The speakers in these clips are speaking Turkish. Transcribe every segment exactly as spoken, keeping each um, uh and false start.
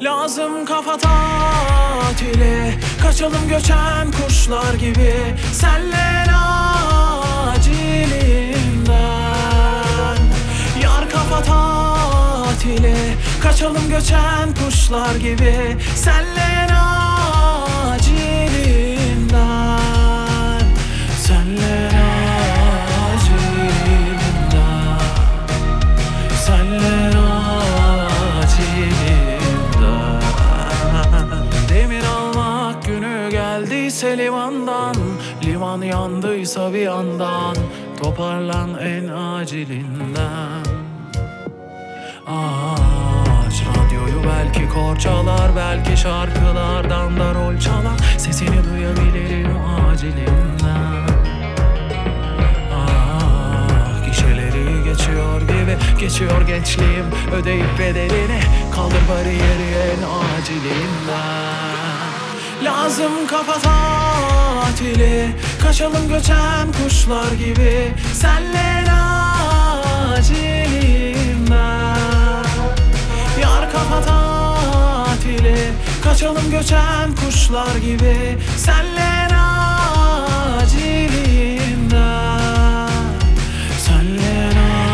Lazım kafa tatili, kaçalım göçen kuşlar gibi. Senle acilinden. Yar kafa tatili, kaçalım göçen kuşlar gibi. Senle acilinden. Senle acilinden. Senle demir almak günü geldiyse limandan, liman yandıysa bir yandan, toparlan en acilinden. Aç radyoyu, belki kor çalar, belki şarkılardan da rol çalar. Sesini duyabilirim acilinden. Ah, gişeleri geçiyor gibi geçiyor gençliğim, ödeyip bedelini. Kaldır bariyeri en acilinden. Lazım kafa tatili, kaçalım göçen kuşlar gibi. Senle acilinden. Yar kafa tatili, kaçalım göçen kuşlar gibi. Senle acilinden. Senle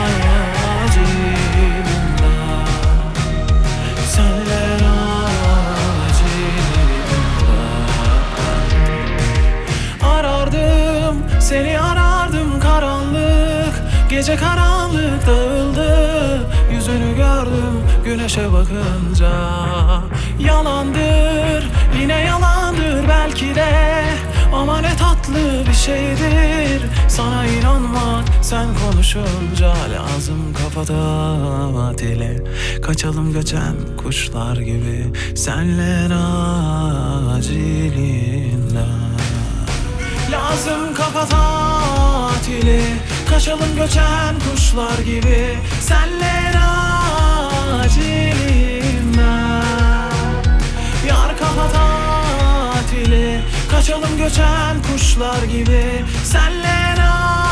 acilinden. Senle seni arardım karanlık, gece karanlık dağıldı. Yüzünü gördüm güneşe bakınca. Yalandır, yine yalandır belki de, ama ne tatlı bir şeydir sana inanmak sen konuşunca. Lazım kafa tatili, kaçalım göçen kuşlar gibi. Senle acilinden. Lazım kafa tatili, kaçalım göçen kuşlar gibi. Senle acilinden. Yar kafa tatili, kaçalım göçen kuşlar gibi. Senle